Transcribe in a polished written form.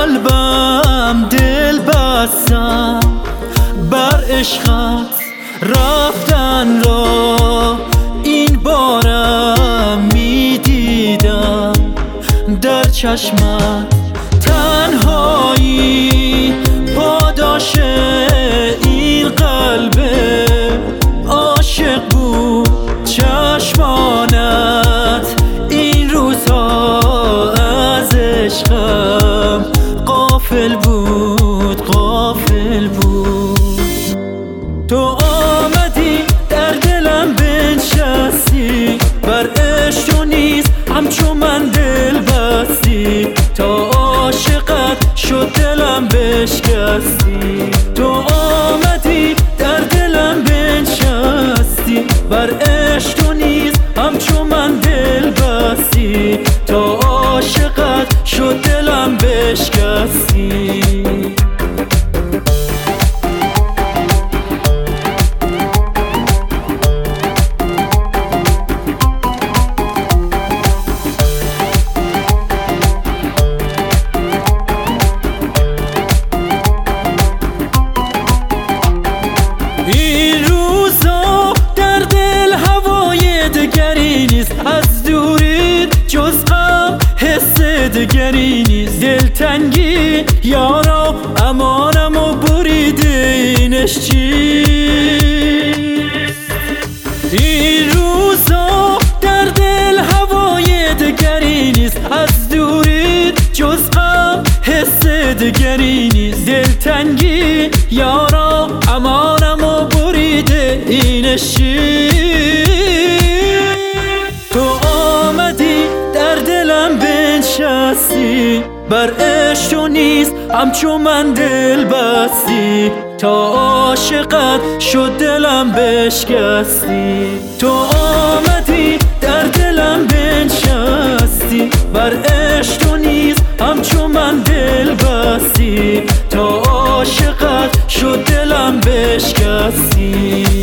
قلبم دل بستم بر عشقت رفتن را، این بارم میدیدم در چشمت تنهایی، پاداش این قلب عاشق بود چشمانت، این روزها از عشقم غافل بود غافل بود. تو آمدی در دلم بنشستی، بر عشق تو نیز همچون من دل بستی، تا عاشقت شد دلم بشکستی. تو آمدی در دلم بنشستی، بر عشق تو نیز همچون من دل بستی، تا عاشقت شد دلم بشکستی. این روزا در دل هوای دگری نیست، از دوری جز غم حس دگری نیست. دلتنگی یارا امانم و بریده اینش چیست؟ این روزا در دل هوای دگری نیست، از دوری جز غم حس دگری نیست. دلتنگی یارا امانم و بریده اینش چیست؟ تو آمدی در دلم بنشستی، بر عشق تو نیز همچون من دل بستی، تا عاشقت شد دلم بشکستی. تو آمدی در دلم بنشستی، بر عشق تو نیز همچون من دل بستی، تا عاشقت شد دلم بشکستی.